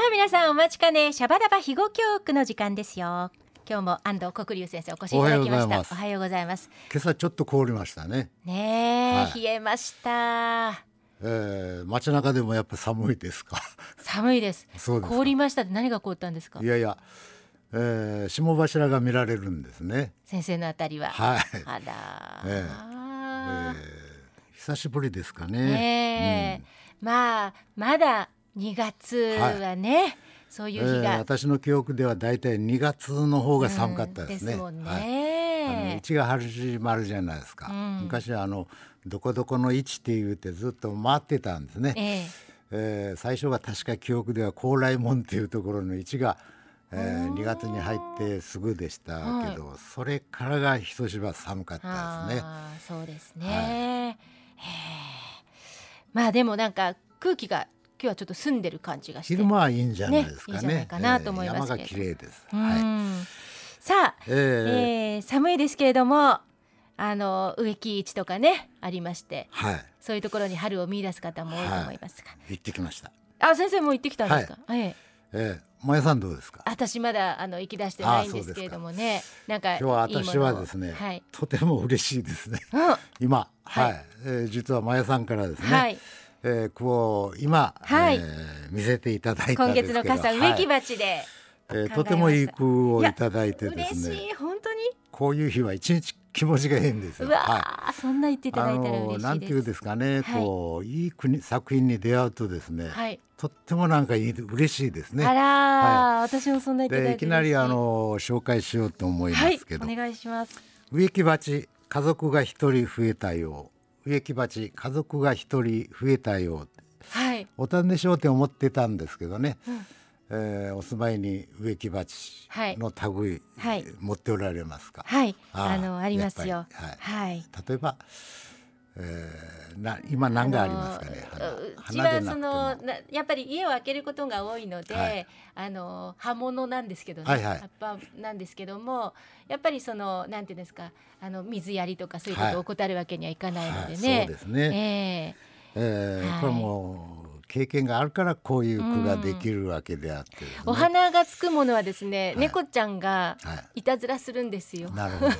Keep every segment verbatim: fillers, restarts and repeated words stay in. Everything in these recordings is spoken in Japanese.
あ皆さんお待ちかねシャバダバ肥後教育の時間ですよ。今日も安藤国龍先生お越しいただきました。おはようございます。 今朝ちょっと凍りましたね。 ねえ、 はい、 冷えました。 えー、街中でもやっぱ寒いですか？ 寒いです。 そうですか。 凍りましたって何が凍ったんですか？ いやいや、えー、霜柱が見られるんですね。 先生のあたりは。 はい。 あら、 えーえー、久しぶりですかね。 ねえ、うん、まあまだにがつはね、はい、そういう日が、 えー、私の記憶ではだいたいにがつの方が寒かったですね。 ですもんね。 はい、あのいちが始まるじゃないですか。うん、昔はあのどこどこのいちって言ってずっと回ってたんですね。えーえー、最初は確か記憶では高麗門っていうところのいちが、えー、にがつに入ってすぐでしたけど、はい、それからがひとしば寒かったですね。 あ、そうですね。はい、へまあでもなんか空気が今日はちょっと澄んでる感じがして、 昼間はいいんじゃないですかね。 ね、いいんじゃないかなと思いますけど、 えー、山が綺麗です。 はい、さあ、えーえー、寒いですけれども、あの植木市とかねありまして、はい、そういうところに春を見出す方も多いと思いますが、はい、 行ってきました。 あ、先生も行ってきたんですか？ はい、 えええー、まやさんどうですか？ 私まだあの行き出してないんですけれどもね、なんかいいものを、 今日は私はですね、はい、とても嬉しいですね、うん、今、はい、はい、えー、実はまやさんからですね、はい、えー、こう今、はい、えー、見せていただいたんですけど、 今月の傘、植木鉢で、はい、 えー、とてもいい句をいただいてですね、 嬉しい、本当にこういう日は一日気持ちがいいんですよ。 うわ、はい、そんな言っていただいたら嬉しいです。 なんていうんですかね、はい、こういい国作品に出会うとですね、はい、とってもなんかいい嬉しいですね。 あら、 はい、 私もそんな言っていただいてでいきなりあの紹介しようと思いますけど、 はい、お願いします。 植木鉢家族が一人増えたよう、植木鉢家族が一人増えたよう、はい、お尋ねしようって思ってたんですけどね、うん、えー、お住まいに植木鉢の類、はい、持っておられますか？ はい、ああのありますよ。 はいはい、 例えば、えー、な今何がありますかね？ うちはそのなやっぱり家を開けることが多いので、はい、あの葉物なんですけどね、はいはい、葉っぱなんですけども、やっぱりそのなんていうんですか、あの水やりとかそういうことを怠るわけにはいかないのでね、はいはい、 そうですね、えーえーはい、これも経験があるからこういう句ができるわけであって、ね、 うん、お花がつくものはですね、はい、猫ちゃんがいたずらするんですよ。 なるほど、はい、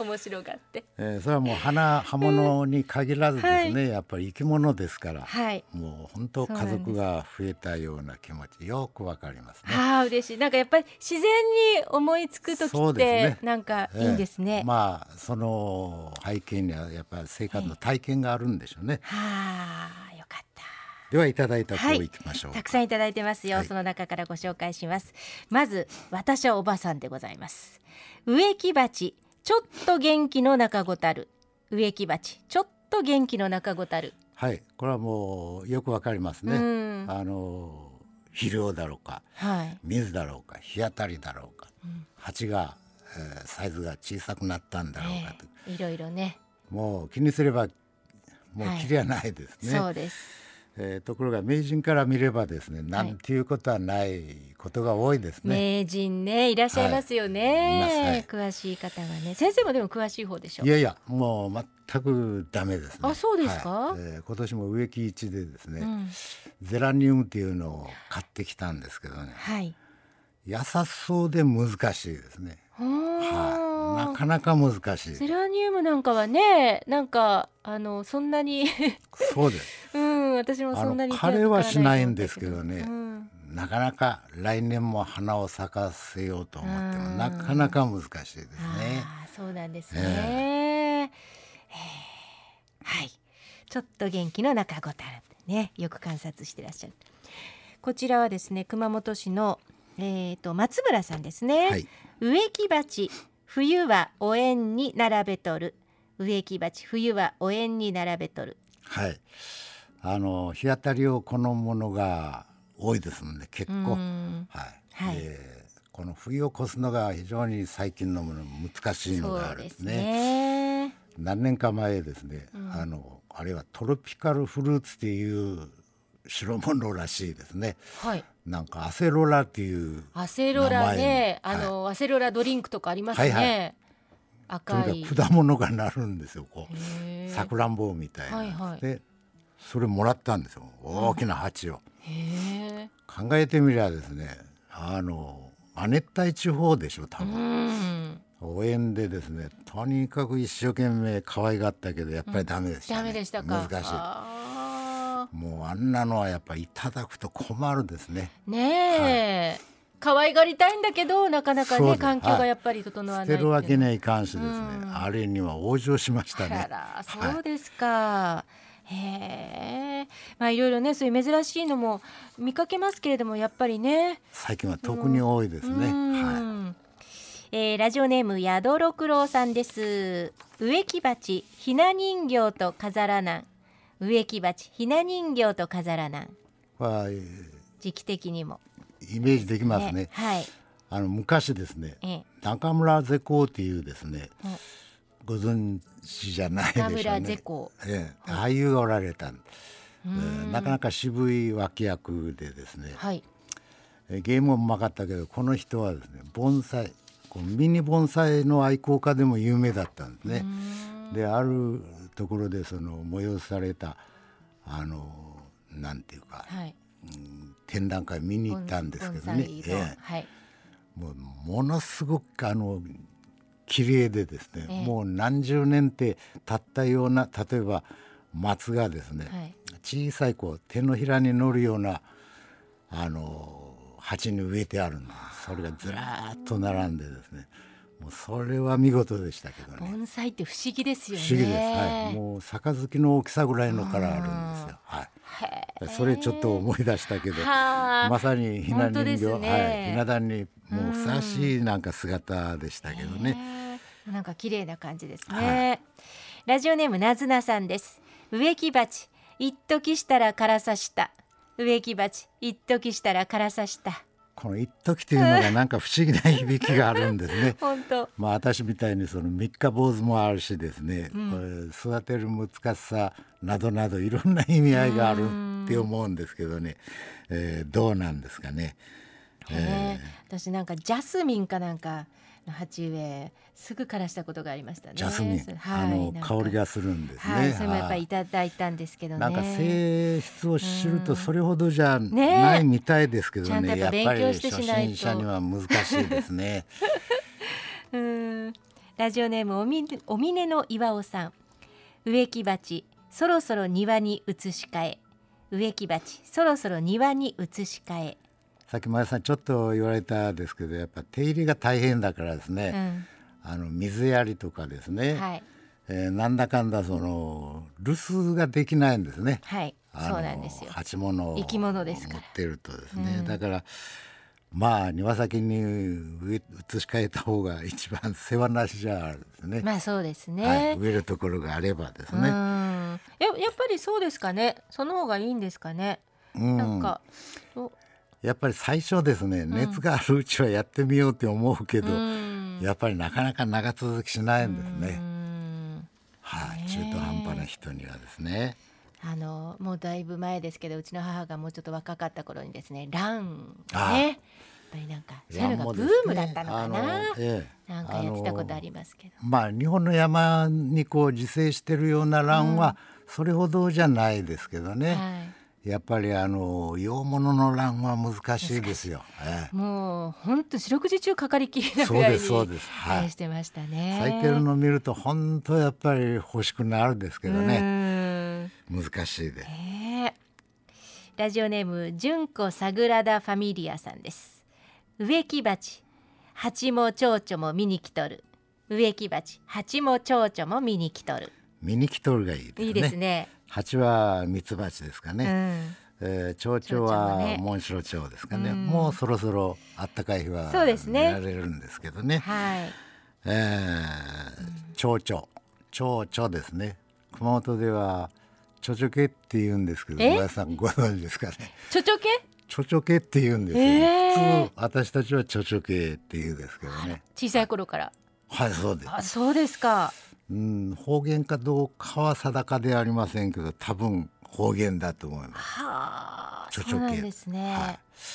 面白がって、 えー、それはもう花葉物に限らずですね、はい、やっぱり生き物ですから、はい、もう本当家族が増えたような気持ちよくわかりますね。 はあ、嬉しい。なんかやっぱり自然に思いつく時ってなんかいいんですね。 えー、まあその背景にはやっぱり生活の体験があるんでしょうね。 はあ、よかった。 ではいただいた句をいきましょう、 はい、たくさんいただいてますよ、はい、その中からご紹介します。まず私はおばさんでございます。植木鉢ちょっと元気の中ごたる、植木鉢ちょっと元気の中ごたる。 はい、これはもうよくわかりますね。あの肥料だろうか、はい、水だろうか、日当たりだろうか、うん、鉢が、えー、サイズが小さくなったんだろうかと、 えー、いろいろね、 もう気にすればもうきりはないですね、はい、 そうです。 えー、ところが名人から見ればですね、なんていうことはないことが多いですね。 名人ね、いらっしゃいますよね、はい、詳しい方がね。先生もでも詳しい方でしょう？ いやいや、もう全くダメですね。 あ、そうですか？ はい、えー、今年も植木市でですね、うん、ゼラニウムっていうのを買ってきたんですけどね、はい、優しそうで難しいですね。はい、なかなか難しい。 ゼラニウムなんかはね、なんかあのそんなにそうです、 うん、私もそんなに彼はしないんですけどね、 うん、 なかなか来年も花を咲かせようと思ってもなかなか難しいですね。 あ、そうなんですね、えーえー、はい、ちょっと元気の中ごたるね、よく観察してらっしゃる。こちらはですね、熊本市の、えー、と松村さんですね、はい、植木鉢冬はお縁に並べとる、植木鉢冬はお縁に並べとる。 はい、あの日当たりを好むものが多いですので結構、はいはい、えー、この冬を越すのが非常に最近のもの難しいのがあるんですね。そうですね。何年か前ですね、うん、あのあれはトロピカルフルーツっていう白物らしいですね、はい、なんかアセロラっていうアセロラね、あの、はい、アセロラドリンクとかありますね、はいはい、赤い果物がなるんですよ、こうさくらんぼみたいな、はいはい、でそれもらったんですよ、大きな鉢を、うん、 へえ。 考えてみりゃですね、あの亜熱帯地方でしょ多分。 うん応援でですね、とにかく一生懸命可愛がったけどやっぱりダメでしたね、 ダメでしたか。 難しあい。もうあんなのはやっぱりいただくと困るですね。 ーねえ、可愛がりたいんだけどなかなかねそうです環境がやっぱり整わない捨てるわけにね。 はいかんしですね、 うんあれには往生しましたあね。 らら、そうですか。へえ。まあいろいろねそういう珍しいのも見かけますけれどもやっぱりね。 最近は特に多いですね。 うんえーラジオネームやどろくろうさんです。植木鉢ひな人形と飾らなん。植木鉢ひな人形と飾らなん。 はい、 時期的にも、 イメージできますね。 ね、はい。 あの昔ですね、 ええ中村瀬光っていうですね、 うんご存知じゃないでしょうね。 中村瀬光、 ええ、俳優がおられたんで、えうんえなかなか渋い脇役でですね、 はい。 えゲームもうまかったけどこの人はですね盆栽、こうミニ盆栽の愛好家でも有名だったんですね。であるところでその催されたあのなんていうか、 はい。 うん展覧会見に行ったんですけどね、 盆栽のええはい。 もうものすごくあの綺麗でですね、 ええもう何十年って経ったような、例えば松がですね、 はい小さいこう手のひらに乗るようなあの鉢に植えてあるんです。それがずらーっと並んでですね、もうそれは見事でしたけどね。 盆栽って不思議ですよね。 不思議です、はい、もう杯の大きさぐらいのからあるんですよ、はい、 へーそれちょっと思い出したけど、 はあまさにひな本当で人形、 すねはい、ひな壇にもうふさわしいなんか姿でしたけどね。 へーなんか綺麗な感じですね、 はラジオネームなずなさんです。植木鉢一時したらからさした。植木鉢一時したらからさした。 この一時というのがなんか不思議な響きがあるんですね。 本当。 まあ私みたいにその三日坊主もあるしですね、 うんこれ育てる難しさなどなどいろんな意味合いがあるって思うんですけどね、えーどうなんですかね。 へー私なんかジャスミンかなんかの鉢植えすぐ枯らしたことがありましたね。 ジャスミン、 はい、 あのなんか香りがするんですね。 はい、それもやっぱりはいいただいたんですけどね。 なんか性質を知るとそれほどじゃねないみたいですけどちゃんとね、 やっぱやっぱり勉強して初しないと心者には難しいですね。 うんラジオネームおみおみねの岩尾さん。植木鉢そろそろ庭に移し替え。植木鉢そろそろ庭に移し替え。 さっき前さんちょっと言われたですけど、やっぱ手入れが大変だからですね、 うんあの水やりとかですね、 はいえーなんだかんだその留守ができないんですね。 はいあのそうなんですよ。 鉢物を生き物ですから持ってるとですね、 うんだからまあ庭先に植え移し替えた方が一番世話なしじゃあるんですね。 まあそうですね、 はい、植えるところがあればですうんね。 ややっぱりそうですかね。その方がいいんですかね。 うんなんかおやっぱり最初ですね、熱があるうちはやってみようって思うけど、 うんやっぱりなかなか長続きしないんですうね。 んはい、 ねえ中途半端な人にはですね。 あのもうだいぶ前ですけどうちの母がもうちょっと若かった頃にですねランああねやっぱりなんかそういうのがブームだったのかな、 あのええなんかやってたことありますけど、 まあ日本の山にこう自生してるような蘭はそれほどじゃないですけどね、 はいやっぱりあの洋物の蘭は難しいですよ。ええもう本当四六時中かかりきりなぐらいにそうですそうですはい愛してましたね。 咲いてるのを見ると本当やっぱり欲しくなるんですけどね、 ね難しいです。 ねラジオネーム純子サグラダファミリアさんです。植木鉢蜂も蝶々も見に来とる。植木鉢蜂も蝶々も見に来とる。 見に来とるがいいですね。 いいですね。 蜂はミツバチですかうね、 ん、 えー、蝶々 蝶々 はもねモンシロチョウですかね、 うんもうそろそろあったかい日はそうですね見られるんですけどね、 はい。 えー、蝶々蝶々ですね。熊本ではちょちょけって言うんですけど、 え小林さんご存知ですかね。 ちょちょけちょちょけって言うんですよ、 へー普通私たちはちょちょけって言うんですけどね。 小さい頃から。 はい、そうです。 あ、そうですか。 うん、方言かどうかは定かではありませんけど多分方言だと思います。 はあ、 ちょちょけそうなんですね。 はい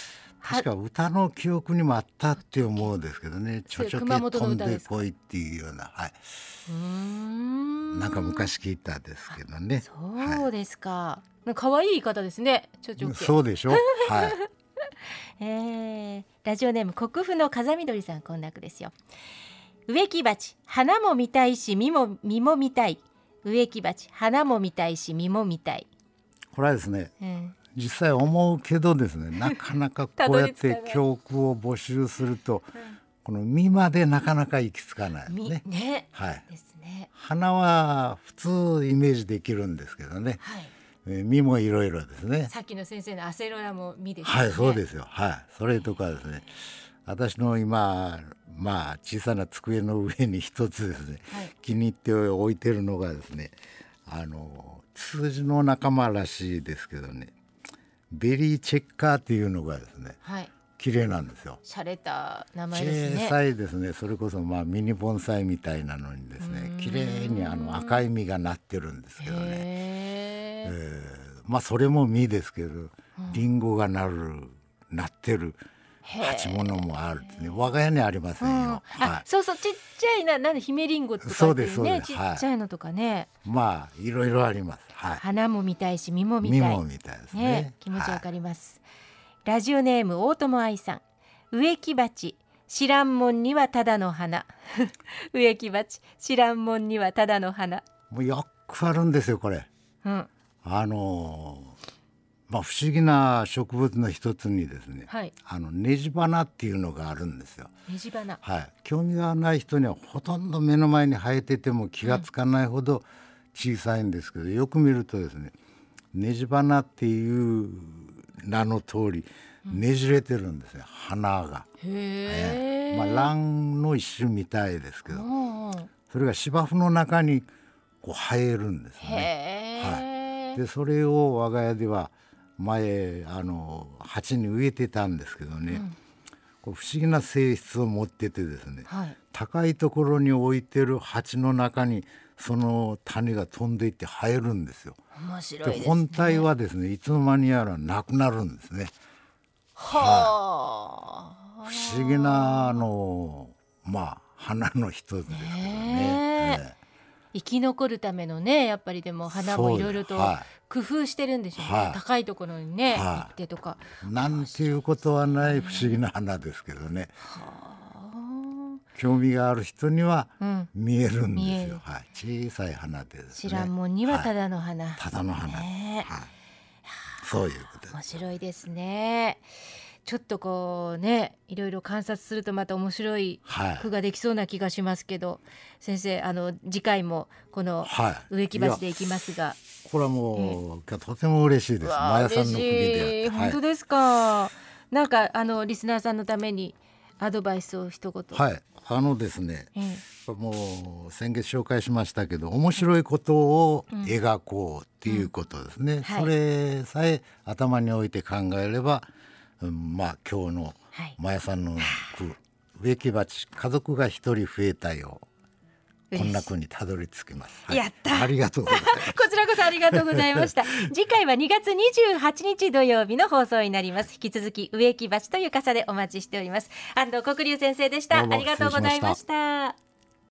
確か歌の記憶にもあったって思うんですけどね、ちょちょけ飛んでこいっていうような、はい、うーんなんか昔聞いたですけどね。 そうですか、はい、かわいい言い方ですね、ちょちょけ。 そうでしょはいえー、ラジオネーム国府の風緑さん、こんな句ですよ。植木鉢、花も見たいし実も実も見たい。植木鉢、花も見たいし実も見たい。 これはですね、うん、実際思うけどですね、なかなかこうやって教句を募集すると、うん、この実までなかなか行き着かないね。 ね、 はい、 ですね。 花は普通イメージできるんですけどね、はい、えー、実もいろいろですね。 さっきの先生のアセロラも実ですね。 はい、そうですよ。はい、それとかですね、私の今まあ小さな机の上に一つですね、はい、気に入って置いてるのがですね、あのツツジの仲間らしいですけどね、ベリーチェッカーっていうのがですね、はい、綺麗なんですよ。 洒落た名前ですね。 小さいですね、それこそまあミニ盆栽みたいなのにですね、綺麗にあの赤い実がなってるんですけどね、えー、まあそれも実ですけど、リンゴがなるなってる鉢物もあるですね。我が家にありませんよ、うん、 はい、そうそう、ちっちゃいな、なんで姫リンゴとかっていうね、ちっちゃいのとかね、はい、 まあいろいろあります、はい、 花も見たいし実も見たい、 実も見たいですね、ね、 気持ちわかります、はい、ラジオネーム大友愛さん、植木鉢、知らんもんにはただの花植木鉢、知らんもんにはただの花、 もうよくあるんですよこれ、うん、あのーまあ、不思議な植物の一つにですね、はい、あのネジ花っていうのがあるんですよ。 ネジ花、 はい、興味がない人にはほとんど目の前に生えてても気がつかないほど小さいんですけど、うん、よく見るとですね、ネジ花っていう名の通りねじれてるんですね、花が。へー、まあ、蘭の一種みたいですけど、それが芝生の中にこう生えるんですよね。はい、でそれを我が家では前あの鉢に植えてたんですけどね、うん、こう不思議な性質を持っててですね、はい、高いところに置いてる鉢の中にその種が飛んでいって生えるんですよ。 面白いですね。 で本体はですね、いつの間にやらなくなるんですね。はあ、はい、不思議なあのまあ花の一つですけどね。ね、 生き残るためのね、やっぱりでも花もいろいろと工夫してるんでしょうね、はい、高いところにね、はい、行ってとかなんていうことはない不思議な花ですけどね、はあ、興味がある人には見えるんですよ、うん、はい、小さい花ですね。 知らんもんにはただの花、はい、 ただの花、ね、はい、そういうことです。 面白いですね。ちょっとこうね、いろいろ観察するとまた面白い句ができそうな気がしますけど、はい、先生、あの次回もこの植木鉢でいきますが、はい、 これはもう、えー、とても嬉しいです。マヤさんの国で、 本当ですか、はい、なんかあのリスナーさんのためにアドバイスを一言。 はい、あのですね、えー、もう先月紹介しましたけど、面白いことを描こうっていうことですね、うんうん、はい、それさえ頭に置いて考えれば、うん、まあ今日のマヤさんの句、はい、植木鉢、家族が一人増えたよ、こんな句にたどり着きます、 はい、やった、 ありがとうございますこちらこそありがとうございました次回はにがつにじゅうはちにち土曜日の放送になります。引き続き植木鉢という傘でお待ちしております。安藤国龍先生でした。ありがとうございました。